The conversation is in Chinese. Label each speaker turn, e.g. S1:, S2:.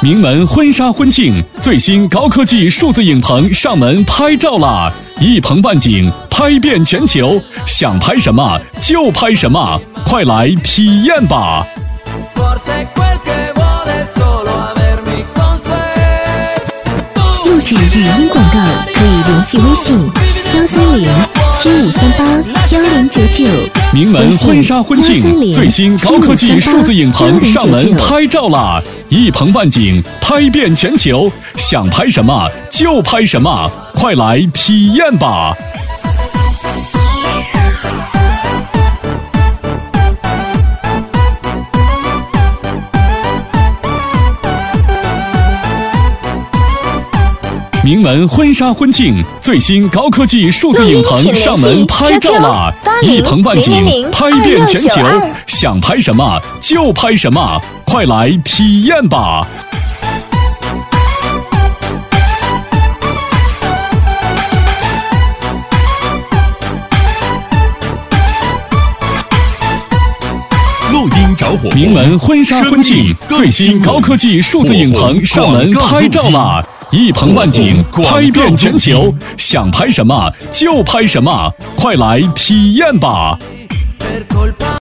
S1: 名门婚纱婚庆，最新高科技数字影棚上门拍照啦！一棚万景，拍遍全球，想拍什么就拍什么，快来体验吧！
S2: 录制语音广告可以联系微信13075381099。
S1: 名门婚纱婚庆，最新高科技数字影棚上门拍照啦！一棚万景，拍遍全球，想拍什么就拍什么，快来体验吧！名门婚纱婚庆，最新高科技数字影棚上门拍照啦！一棚万景，拍遍全球，想拍什么就拍什么，快来体验吧！
S3: 录音着火，
S1: 名门婚纱婚庆，最新高科技数字影棚上门拍照啦！一棚万景，拍遍全球，想拍什么就拍什么，快来体验吧！